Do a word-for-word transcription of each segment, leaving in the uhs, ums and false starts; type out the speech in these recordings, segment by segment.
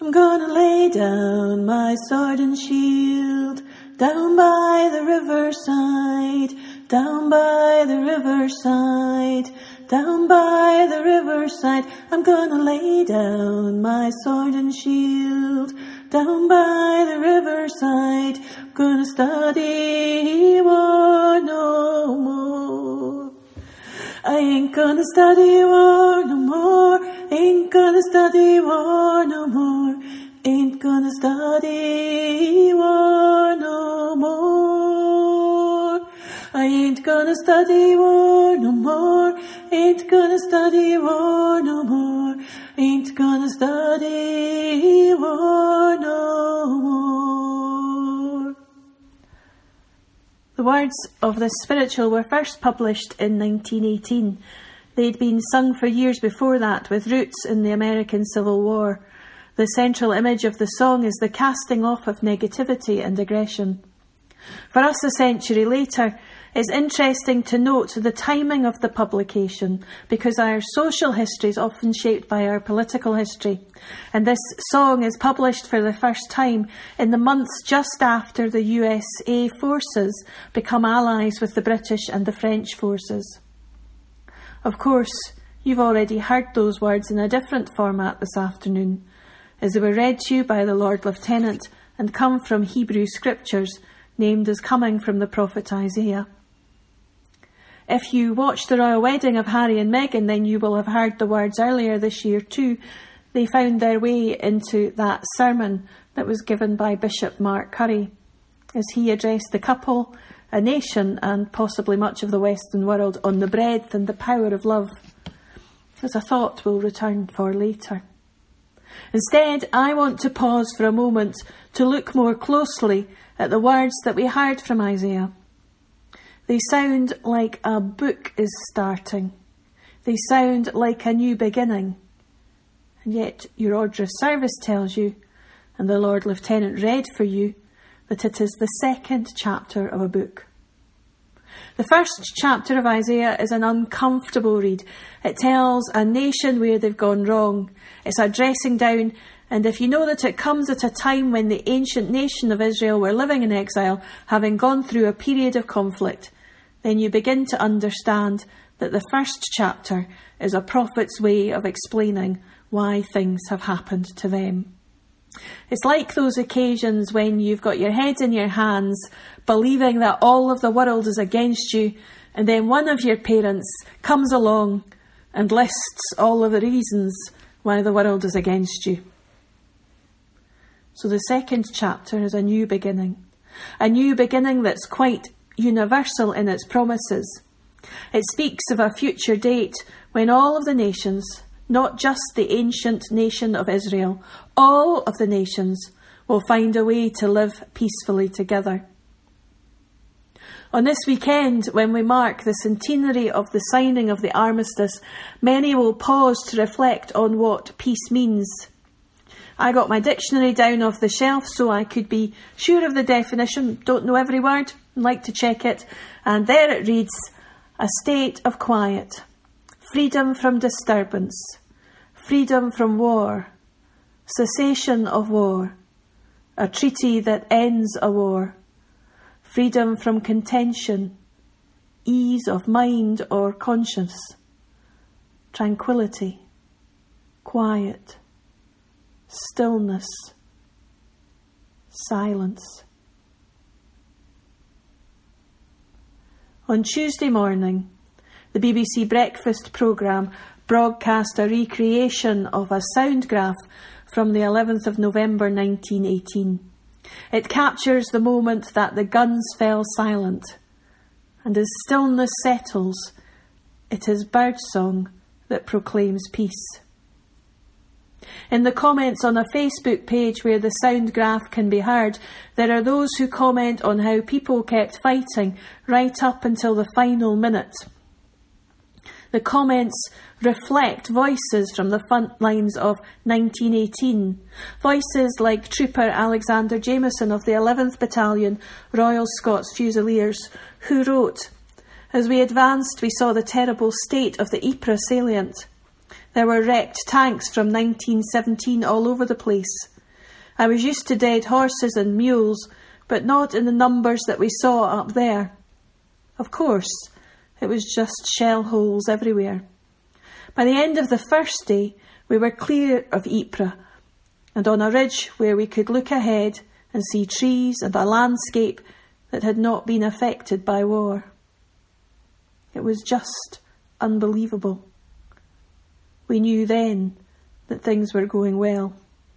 I'm gonna lay down my sword and shield, down by the riverside, down by the riverside, down by the riverside. I'm gonna lay down my sword and shield, down by the riverside. I'm gonna study war no more. I ain't gonna study war no more. Ain't gonna study war no more. Ain't gonna study war no more. I ain't gonna study war no more. Ain't gonna study war no more. Ain't gonna study war no more. The words of this spiritual were first published in nineteen eighteen. They'd been sung for years before that, with roots in the American Civil War. The central image of the song is the casting off of negativity and aggression. For us a century later, it's interesting to note the timing of the publication, because our social history is often shaped by our political history. And this song is published for the first time in the months just after the U S A forces become allies with the British and the French forces. Of course, you've already heard those words in a different format this afternoon, as they were read to you by the Lord Lieutenant and come from Hebrew scriptures, named as coming from the prophet Isaiah. If you watched the royal wedding of Harry and Meghan, then you will have heard the words earlier this year too. They found their way into that sermon that was given by Bishop Mark Curry, as he addressed the couple, a nation, and possibly much of the Western world on the breadth and the power of love, as a thought we'll return for later. Instead, I want to pause for a moment to look more closely at the words that we heard from Isaiah. They sound like a book is starting. They sound like a new beginning. And yet your order of service tells you, and the Lord Lieutenant read for you, that it is the second chapter of a book. The first chapter of Isaiah is an uncomfortable read. It tells a nation where they've gone wrong. It's a dressing down, and if you know that it comes at a time when the ancient nation of Israel were living in exile, having gone through a period of conflict, then you begin to understand that the first chapter is a prophet's way of explaining why things have happened to them. It's like those occasions when you've got your head in your hands, believing that all of the world is against you, and then one of your parents comes along and lists all of the reasons why the world is against you. So the second chapter is a new beginning, a new beginning that's quite universal in its promises. It speaks of a future date when all of the nations, not just the ancient nation of Israel, all of the nations will find a way to live peacefully together. On this weekend, when we mark the centenary of the signing of the armistice, many will pause to reflect on what peace means. I got my dictionary down off the shelf so I could be sure of the definition. Don't know every word, like to check it. And there it reads, a state of quiet, freedom from disturbance, freedom from war, cessation of war, a treaty that ends a war, freedom from contention, ease of mind or conscience, tranquility, quiet, stillness, silence. On Tuesday morning, the B B C Breakfast programme broadcast a recreation of a sound graph from the eleventh of November nineteen eighteen. It captures the moment that the guns fell silent, and as stillness settles, it is birdsong that proclaims peace. In the comments on a Facebook page where the sound graph can be heard, there are those who comment on how people kept fighting right up until the final minute. The comments reflect voices from the front lines of nineteen eighteen. Voices like Trooper Alexander Jameson of the eleventh Battalion, Royal Scots Fusiliers, who wrote, "As we advanced, we saw the terrible state of the Ypres salient. There were wrecked tanks from nineteen seventeen all over the place. I was used to dead horses and mules, but not in the numbers that we saw up there. Of course, it was just shell holes everywhere. By the end of the first day, we were clear of Ypres, and on a ridge where we could look ahead and see trees and a landscape that had not been affected by war. It was just unbelievable. We knew then that things were going well.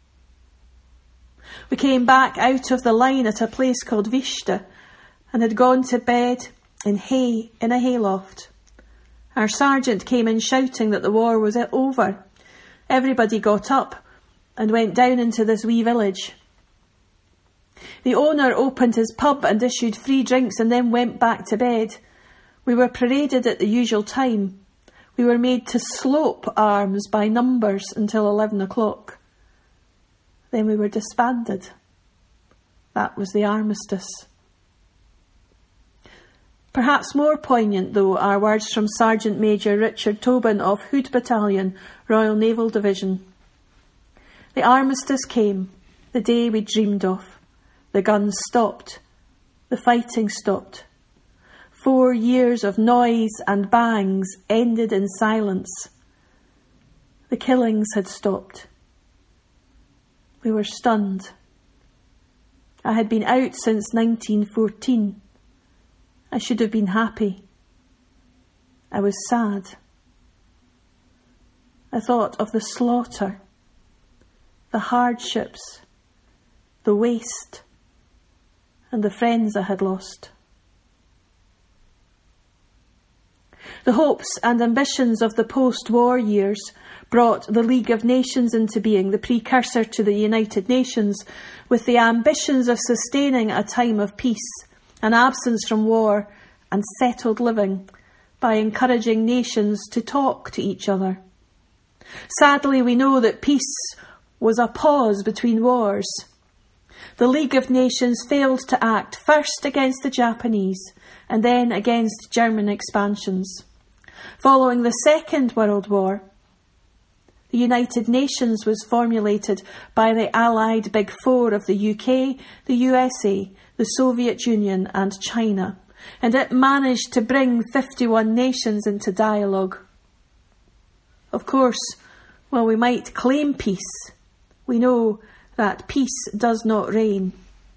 We came back out of the line at a place called Vista and had gone to bed in hay in a hayloft. Our sergeant came in shouting that the war was over. Everybody got up and went down into this wee village. The owner opened his pub and issued free drinks and then went back to bed. We were paraded at the usual time. We were made to slope arms by numbers until eleven o'clock. Then we were disbanded. That was the armistice. Perhaps more poignant, though, are words from Sergeant Major Richard Tobin of Hood Battalion, Royal Naval Division. The armistice came, the day we dreamed of. The guns stopped. The fighting stopped. Four years of noise and bangs ended in silence. The killings had stopped. We were stunned. I had been out since nineteen fourteen. I should have been happy. I was sad. I thought of the slaughter, the hardships, the waste, and the friends I had lost. The hopes and ambitions of the post-war years brought the League of Nations into being, the precursor to the United Nations, with the ambitions of sustaining a time of peace, an absence from war, and settled living by encouraging nations to talk to each other. Sadly, we know that peace was a pause between wars. The League of Nations failed to act first against the Japanese and then against German expansions. Following the Second World War, the United Nations was formulated by the Allied Big Four of the U K, the U S A, the Soviet Union and China, and it managed to bring fifty-one nations into dialogue. Of course, while we might claim peace, we know that peace does not reign.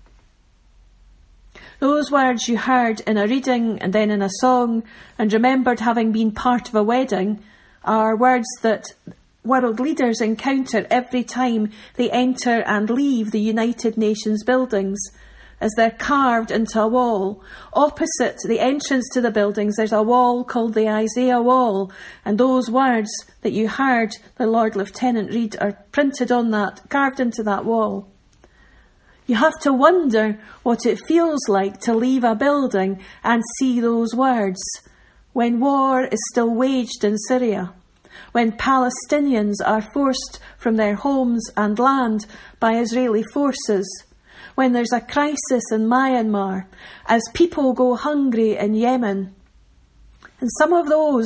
Those words you heard in a reading and then in a song and remembered having been part of a wedding are words that world leaders encounter every time they enter and leave the United Nations buildings, as they're carved into a wall. Opposite the entrance to the buildings, there's a wall called the Isaiah Wall, and those words that you heard the Lord Lieutenant read are printed on that, carved into that wall. You have to wonder what it feels like to leave a building and see those words when war is still waged in Syria, when Palestinians are forced from their homes and land by Israeli forces, when there's a crisis in Myanmar, as people go hungry in Yemen. And some of those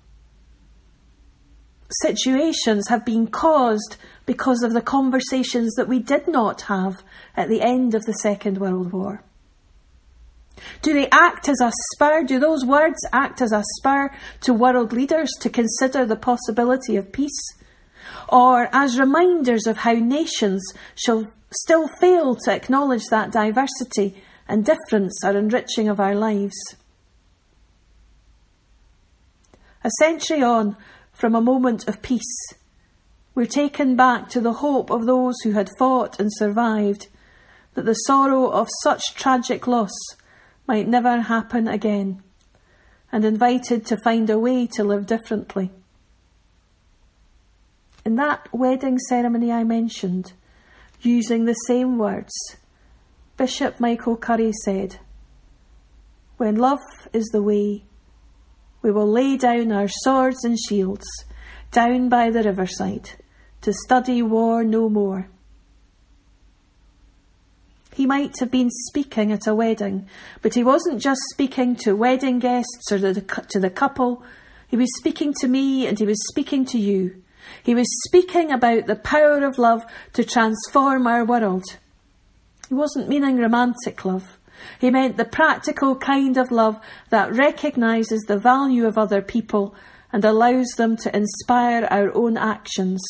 situations have been caused because of the conversations that we did not have at the end of the Second World War. Do they act as a spur? Do those words act as a spur to world leaders to consider the possibility of peace? Or as reminders of how nations shall still fail to acknowledge that diversity and difference are enriching of our lives? A century on from a moment of peace, we're taken back to the hope of those who had fought and survived, that the sorrow of such tragic loss might never happen again, and invited to find a way to live differently. In that wedding ceremony I mentioned, using the same words, Bishop Michael Curry said, "When love is the way, we will lay down our swords and shields down by the riverside to study war no more." He might have been speaking at a wedding, but he wasn't just speaking to wedding guests or the, to the couple. He was speaking to me and he was speaking to you. He was speaking about the power of love to transform our world. He wasn't meaning romantic love. He meant the practical kind of love that recognises the value of other people and allows them to inspire our own actions.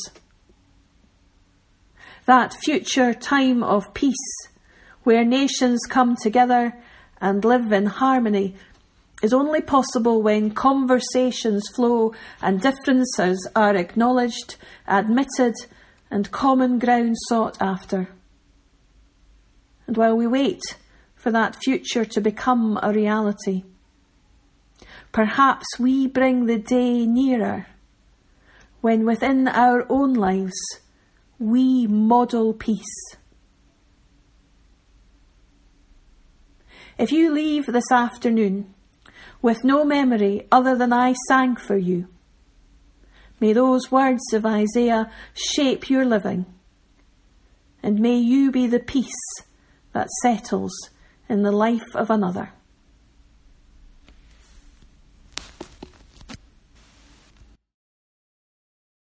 That future time of peace, where nations come together and live in harmony, is only possible when conversations flow and differences are acknowledged, admitted, and common ground sought after. And while we wait for that future to become a reality, perhaps we bring the day nearer when within our own lives we model peace. If you leave this afternoon with no memory other than I sang for you, may those words of Isaiah shape your living, and may you be the peace that settles in the life of another.